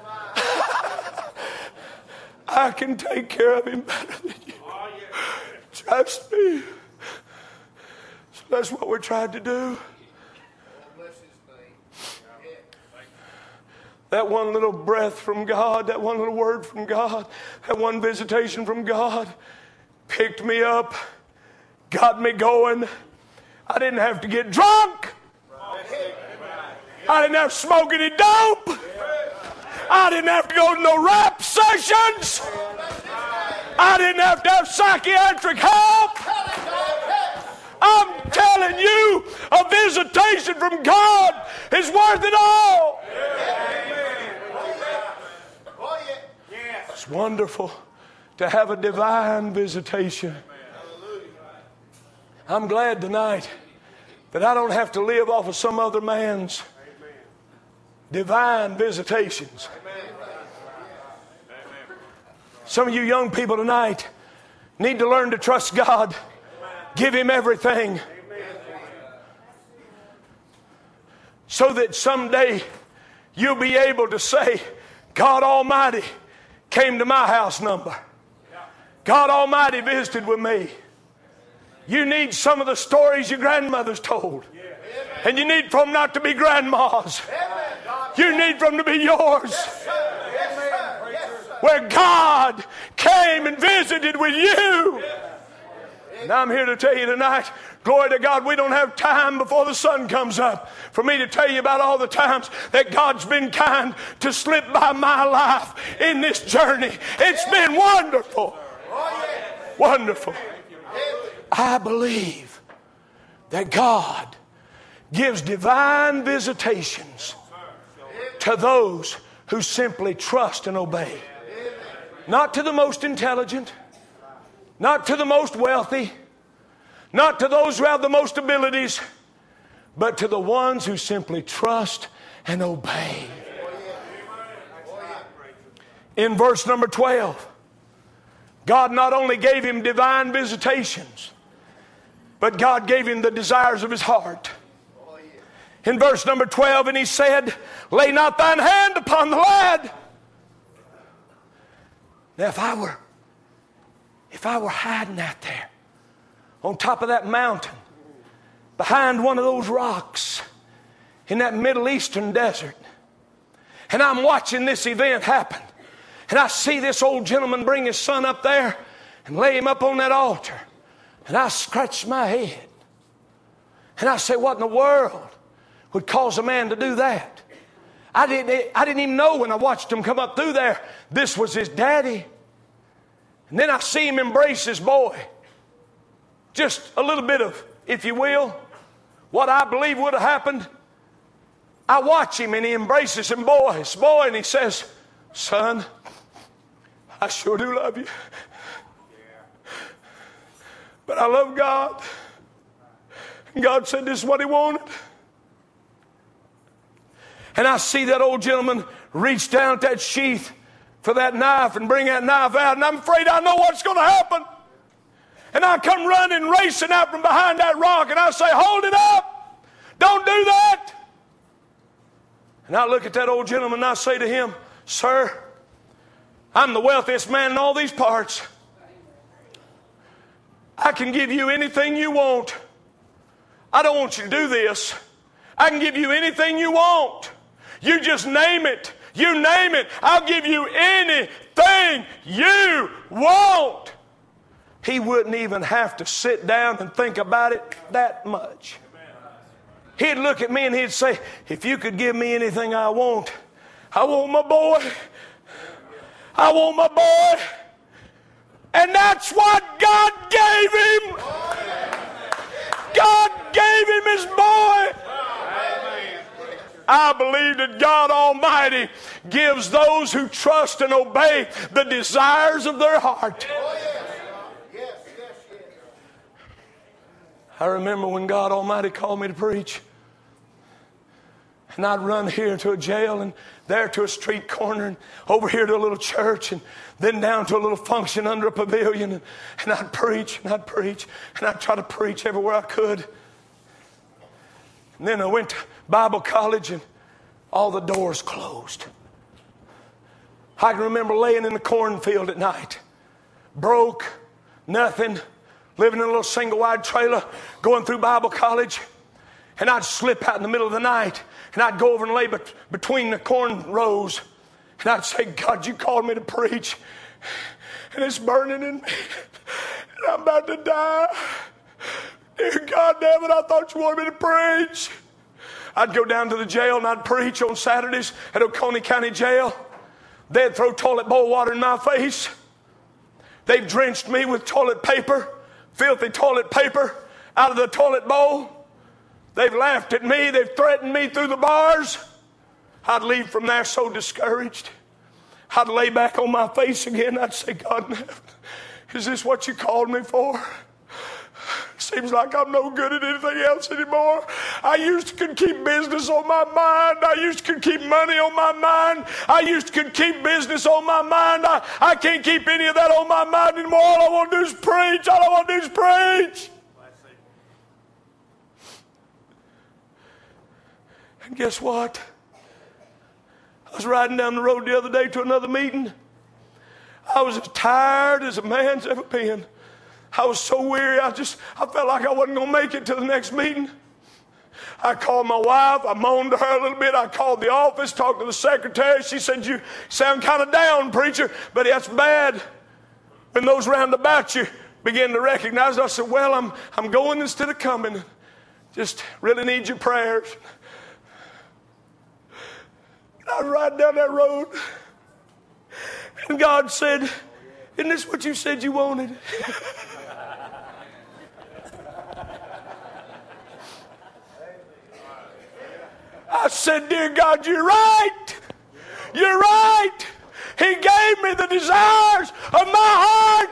A: I can take care of him better than you. Trust me. So that's what we're trying to do. That one little breath from God, that one little word from God, that one visitation from God picked me up, got me going. I didn't have to get drunk. I didn't have to smoke any dope. I didn't have to go to no rap sessions. I didn't have to have psychiatric help. I'm telling you, a visitation from God is worth it all. It's wonderful to have a divine visitation. I'm glad tonight that I don't have to live off of some other man's divine visitations. Some of you young people tonight need to learn to trust God. Give him everything. So that someday you'll be able to say, God Almighty came to my house number. God Almighty visited with me. You need some of the stories your grandmothers told. And you need for them not to be grandmas. You need for them to be yours. Where God came and visited with you. And I'm here to tell you tonight, glory to God, we don't have time before the sun comes up for me to tell you about all the times that God's been kind to slip by my life in this journey. It's been wonderful. Wonderful. I believe that God gives divine visitations to those who simply trust and obey. Not to the most intelligent, not to the most wealthy, not to those who have the most abilities, but to the ones who simply trust and obey. In verse number twelve, God not only gave him divine visitations, but God gave him the desires of his heart. In verse number twelve, and he said, lay not thine hand upon the lad. Now if I were, if I were hiding out there on top of that mountain, behind one of those rocks in that Middle Eastern desert, and I'm watching this event happen, and I see this old gentleman bring his son up there and lay him up on that altar, and I scratch my head, and I say, what in the world would cause a man to do that? I didn't, I didn't even know when I watched him come up through there, this was his daddy. And then I see him embrace his boy. Just a little bit of, if you will, what I believe would have happened. I watch him and he embraces him, boy, his boy, and he says, son, I sure do love you. But I love God. And God said this is what he wanted. And I see that old gentleman reach down at that sheath for that knife and bring that knife out. And I'm afraid I know what's going to happen. And I come running, racing out from behind that rock. And I say, hold it up. Don't do that. And I look at that old gentleman and I say to him, sir, I'm the wealthiest man in all these parts. I can give you anything you want. I don't want you to do this. I can give you anything you want. You just name it. You name it. I'll give you anything you want. He wouldn't even have to sit down and think about it that much. He'd look at me and he'd say, if you could give me anything I want, I want my boy. I want my boy. And that's what God gave him. God gave him his boy. I believe that God Almighty gives those who trust and obey the desires of their heart. I remember when God Almighty called me to preach. And I'd run here to a jail and there to a street corner and over here to a little church and then down to a little function under a pavilion. And, and I'd preach and I'd preach and I'd try to preach everywhere I could. And then I went to Bible college and all the doors closed. I can remember laying in the cornfield at night, broke, nothing, living in a little single wide trailer, going through Bible college. And I'd slip out in the middle of the night and I'd go over and lay be- between the corn rows. And I'd say, God, you called me to preach. And it's burning in me. And I'm about to die. Dear God, damn it, I thought you wanted me to preach. I'd go down to the jail and I'd preach on Saturdays at Oconee County Jail. They'd throw toilet bowl water in my face. They've drenched me with toilet paper, filthy toilet paper out of the toilet bowl. They've laughed at me. They've threatened me through the bars. I'd leave from there so discouraged. I'd lay back on my face again. I'd say, God, is this what you called me for? Seems like I'm no good at anything else anymore. I used to could keep business on my mind. I used to could keep money on my mind. I used to could keep business on my mind. I, I can't keep any of that on my mind anymore. All I want to do is preach. All I want to do is preach. And guess what? I was riding down the road the other day to another meeting. I was as tired as a man's ever been. I was so weary, I just, I felt like I wasn't going to make it to the next meeting. I called my wife, I moaned to her a little bit. I called the office, talked to the secretary. She said, you sound kind of down, preacher, but that's bad. When those round about you begin to recognize it, I said, well, I'm, I'm going instead of coming. Just really need your prayers. I was riding down that road, and God said, isn't this what you said you wanted? I said, dear God, you're right. You're right. He gave me the desires of my heart.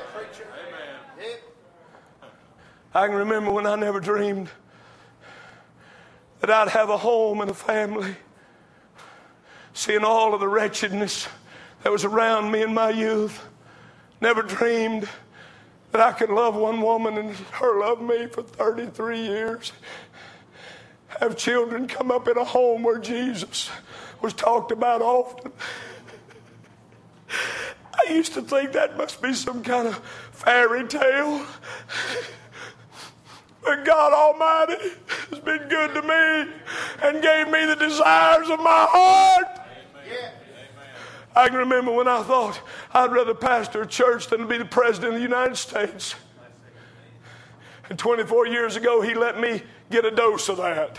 A: I can remember when I never dreamed that I'd have a home and a family. Seeing all of the wretchedness that was around me in my youth. Never dreamed that I could love one woman and her love me for thirty-three years. Have children come up in a home where Jesus was talked about often. I used to think that must be some kind of fairy tale. But God Almighty has been good to me and gave me the desires of my heart. Amen. I can remember when I thought I'd rather pastor a church than to be the president of the United States. And twenty-four years ago, he let me get a dose of that.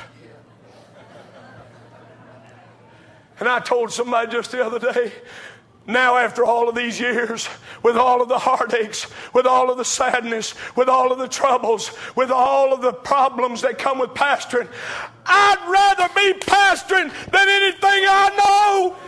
A: And I told somebody just the other day, now after all of these years, with all of the heartaches, with all of the sadness, with all of the troubles, with all of the problems that come with pastoring, I'd rather be pastoring than anything I know.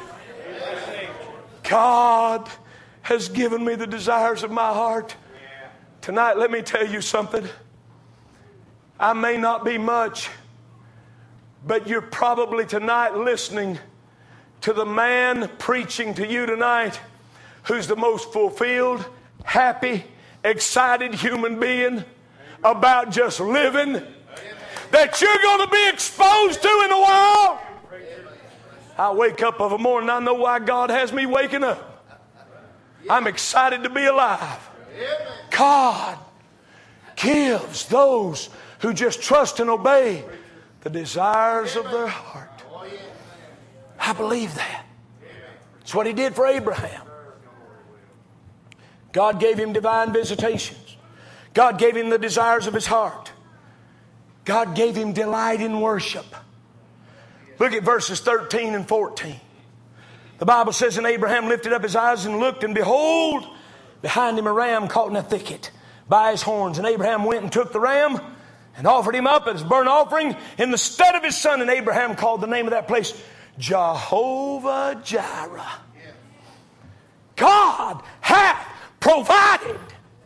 A: God has given me the desires of my heart. Tonight, let me tell you something. I may not be much, but you're probably tonight listening to the man preaching to you tonight who's the most fulfilled, happy, excited human being about just living that you're going to be exposed to in a while. I wake up of a morning, I know why God has me waking up. I'm excited to be alive. God gives those who just trust and obey the desires of their heart. I believe that. It's what he did for Abraham. God gave him divine visitations. God gave him the desires of his heart. God gave him delight in worship. Look at verses thirteen and fourteen. The Bible says, and Abraham lifted up his eyes and looked, and behold, behind him a ram caught in a thicket by his horns. And Abraham went and took the ram and offered him up as burnt offering in the stead of his son. And Abraham called the name of that place Jehovah Jireh. God hath provided.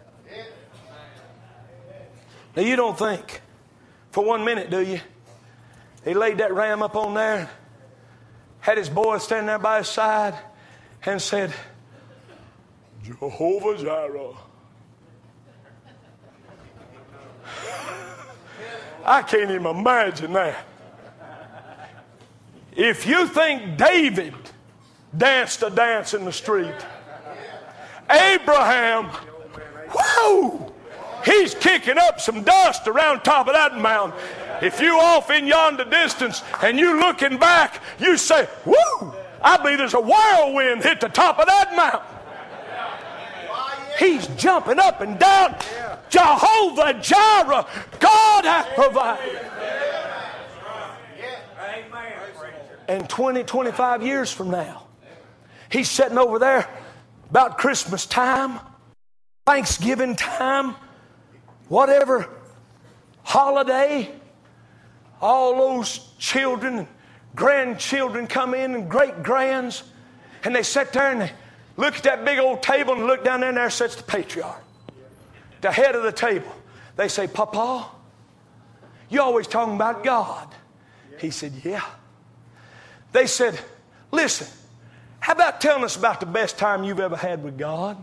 A: Now you don't think for one minute, do you? He laid that ram up on there, had his boy standing there by his side, and said, Jehovah Jireh. I can't even imagine that. If you think David danced a dance in the street, Abraham, whoo, he's kicking up some dust around top of that mountain. If you off in yonder distance and you looking back, you say, whoo, I believe there's a whirlwind hit the top of that mountain. He's jumping up and down. Jehovah Jireh, God hath provided. And twenty, twenty-five years from now, he's sitting over there about Christmas time, Thanksgiving time, whatever holiday. All those children and grandchildren come in and great-grands, and they sit there and they look at that big old table and look down there, and there sits the patriarch, the head of the table. They say, Papa, you always talking about God. He said, yeah. They said, listen, how about telling us about the best time you've ever had with God?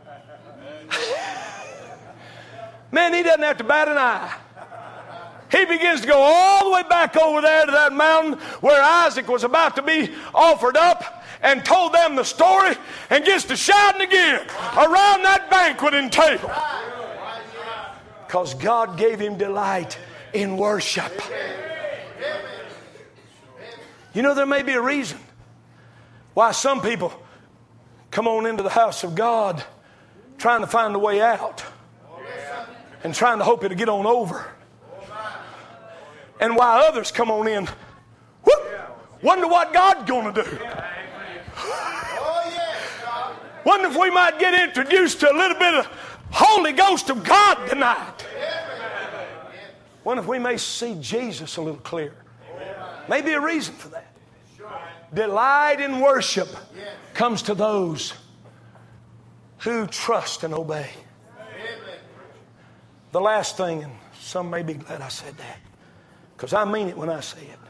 A: Man, he doesn't have to bat an eye. He begins to go all the way back over there to that mountain where Isaac was about to be offered up, and told them the story, and gets to shouting again around that banqueting table. Because God gave him delight in worship. You know, there may be a reason why some people come on into the house of God trying to find a way out and trying to hope it'll get on over. And why others come on in, whoop, wonder what God's going to do. Wonder if we might get introduced to a little bit of Holy Ghost of God tonight. Wonder if we may see Jesus a little clearer. Maybe a reason for that. Delight in worship comes to those who trust and obey. The last thing, and some may be glad I said that, because I mean it when I say it.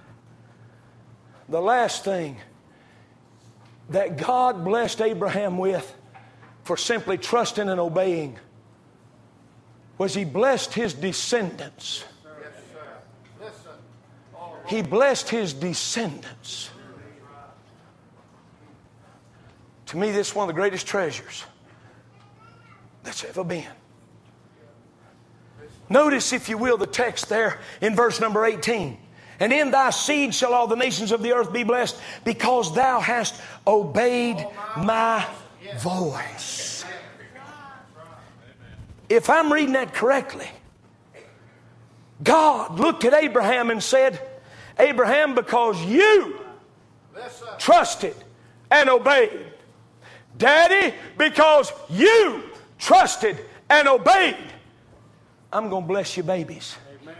A: The last thing that God blessed Abraham with for simply trusting and obeying was He blessed His descendants. He blessed His descendants. To me, this is one of the greatest treasures that's ever been. Notice, if you will, the text there in verse number eighteen. And in thy seed shall all the nations of the earth be blessed, because thou hast obeyed my voice. If I'm reading that correctly, God looked at Abraham and said, Abraham, because you trusted and obeyed. Daddy, because you trusted and obeyed, I'm going to bless your babies. Amen.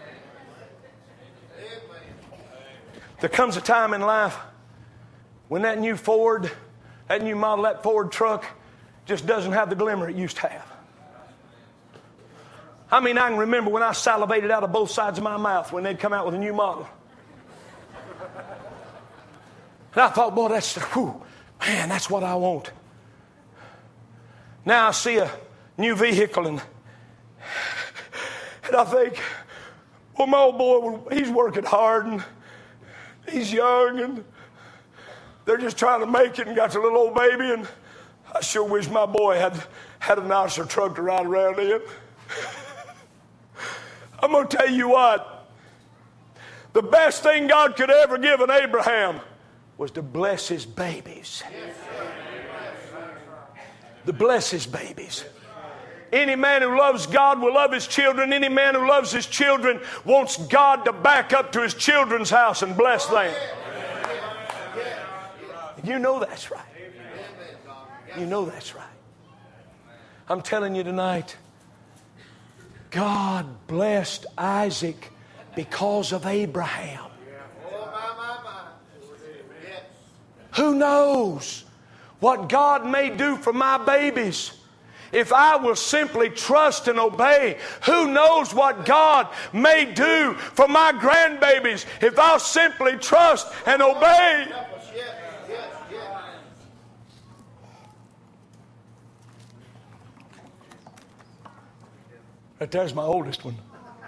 A: There comes a time in life when that new Ford, that new model, that Ford truck just doesn't have the glimmer it used to have. I mean, I can remember when I salivated out of both sides of my mouth when they'd come out with a new model. And I thought, boy, that's, whew, man, that's what I want. Now I see a new vehicle and, and I think, well, my old boy, he's working hard and he's young and they're just trying to make it and got a little old baby, and I sure wish my boy had, had a nicer truck to ride around in. I'm going to tell you what, the best thing God could ever give an Abraham was to bless his babies. To bless his babies. Any man who loves God will love his children. Any man who loves his children wants God to back up to his children's house and bless them. You know that's right. You know that's right. I'm telling you tonight, God blessed Isaac because of Abraham. Who knows what God may do for my babies if I will simply trust and obey? Who knows what God may do for my grandbabies if I'll simply trust and obey? Right there's my oldest one.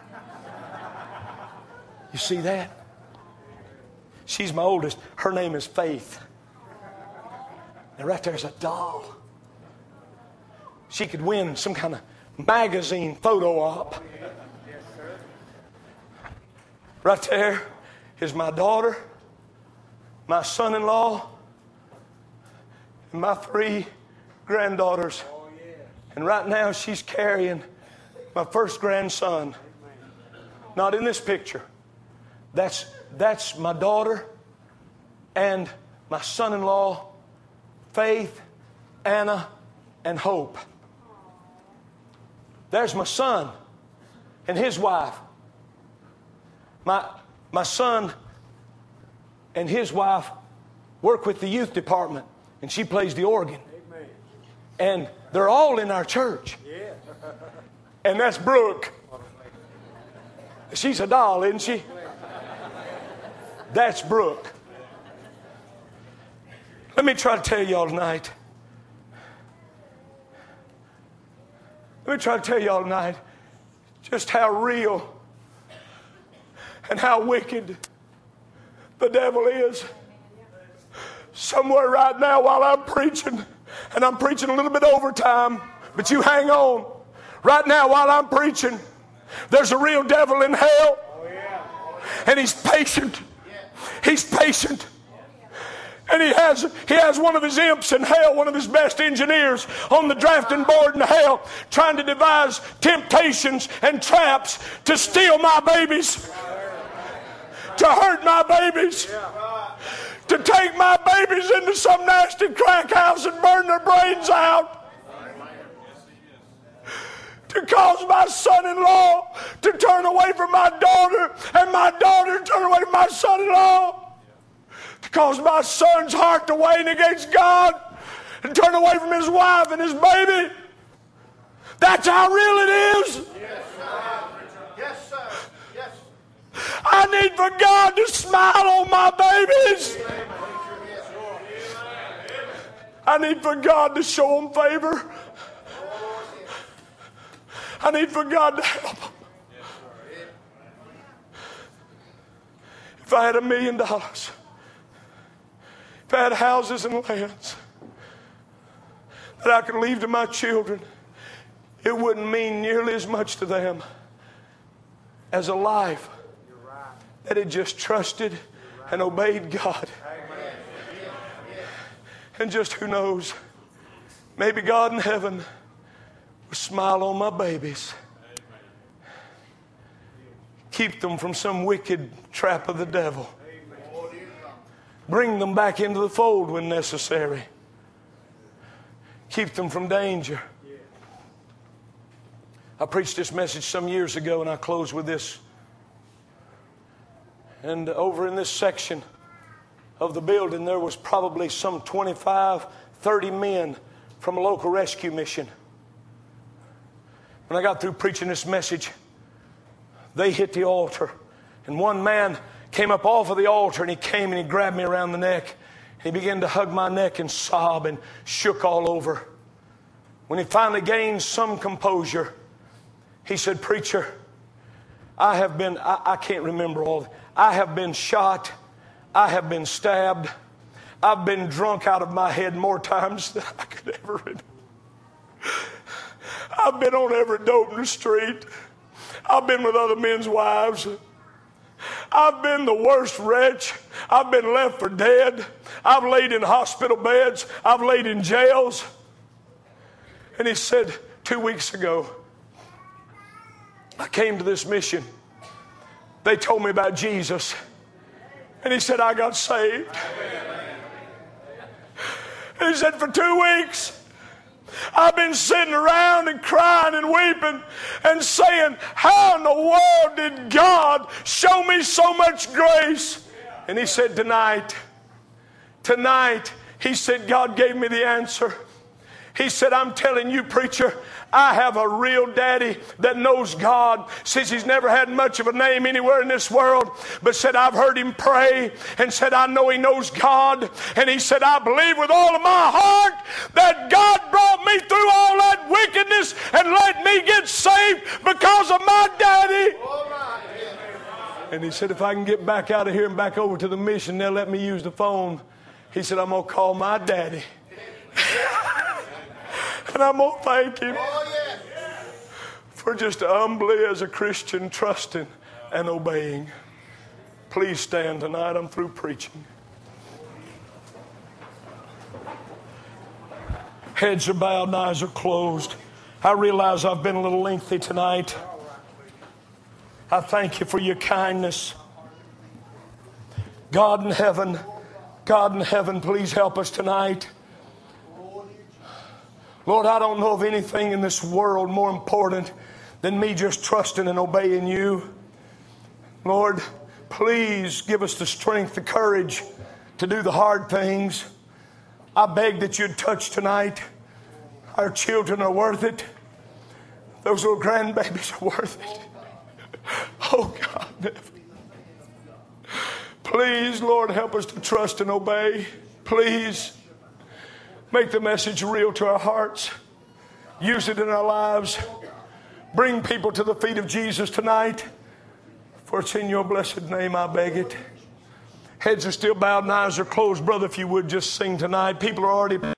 A: You see that? She's my oldest. Her name is Faith. Now right there's a doll. She could win some kind of magazine photo op. Right there is my daughter, my son-in-law, and my three granddaughters. And right now she's carrying my first grandson. Not in this picture. That's, that's my daughter and my son-in-law, Faith, Anna, and Hope. There's my son and his wife. My, my son and his wife work with the youth department, and she plays the organ. And they're all in our church. And that's Brooke. She's a doll, isn't she? That's Brooke. Let me try to tell y'all tonight. Let me try to tell y'all tonight just how real and how wicked the devil is. Somewhere right now while I'm preaching, and I'm preaching a little bit overtime, but you hang on. Right now while I'm preaching, there's a real devil in hell. And he's patient. He's patient. And he has he has one of his imps in hell, one of his best engineers on the drafting board in hell, trying to devise temptations and traps to steal my babies, to hurt my babies, to take my babies into some nasty crack house and burn their brains out, to cause my son-in-law to turn away from my daughter and my daughter to turn away from my son-in-law, to cause my son's heart to wane against God and turn away from his wife and his baby. That's how real it is. Yes, sir. Yes, sir. Yes. I need for God to smile on my babies. I need for God to show them favor. I need for God to help them. If I had a million dollars, if I had houses and lands that I could leave to my children, it wouldn't mean nearly as much to them as a life that had just trusted and obeyed God. And just who knows, maybe God in heaven will smile on my babies. Keep them from some wicked trap of the devil. Bring them back into the fold when necessary. Keep them from danger. I preached this message some years ago, and I close with this. And over in this section of the building, there was probably some twenty-five, thirty men from a local rescue mission. When I got through preaching this message, they hit the altar. And one man came up off of the altar, and he came and he grabbed me around the neck. He began to hug my neck and sob and shook all over. When he finally gained some composure, he said, "Preacher, I have been, I, I can't remember all. I have been shot. I have been stabbed. I've been drunk out of my head more times than I could ever remember. I've been on every dope in the street. I've been with other men's wives. I've been the worst wretch. I've been left for dead. I've laid in hospital beds. I've laid in jails." And he said, two weeks ago, I came to this mission. They told me about Jesus. And he said, I got saved. And he said, for two weeks, I've been sitting around and crying and weeping and saying, how in the world did God show me so much grace? And he said, tonight, tonight, he said, God gave me the answer. He said, I'm telling you, preacher, I have a real daddy that knows God. Says he's never had much of a name anywhere in this world, but said, I've heard him pray, and said, I know he knows God. And he said, I believe with all of my heart that God brought me through all that wickedness and let me get saved because of my daddy. And he said, if I can get back out of here and back over to the mission, they'll let me use the phone. He said, I'm going to call my daddy. And I'm going to thank him for just humbly as a Christian trusting and obeying. Please stand tonight. I'm through preaching. Heads are bowed and eyes are closed. I realize I've been a little lengthy tonight. I thank you for your kindness. God in heaven, God in heaven, please help us tonight. Lord, I don't know of anything in this world more important than me just trusting and obeying you. Lord, please give us the strength, the courage to do the hard things. I beg that you'd touch tonight. Our children are worth it. Those little grandbabies are worth it. Oh, God. Please, Lord, help us to trust and obey. Please. Make the message real to our hearts. Use it in our lives. Bring people to the feet of Jesus tonight. For it's in your blessed name I beg it. Heads are still bowed and eyes are closed. Brother, if you would just sing tonight. People are already...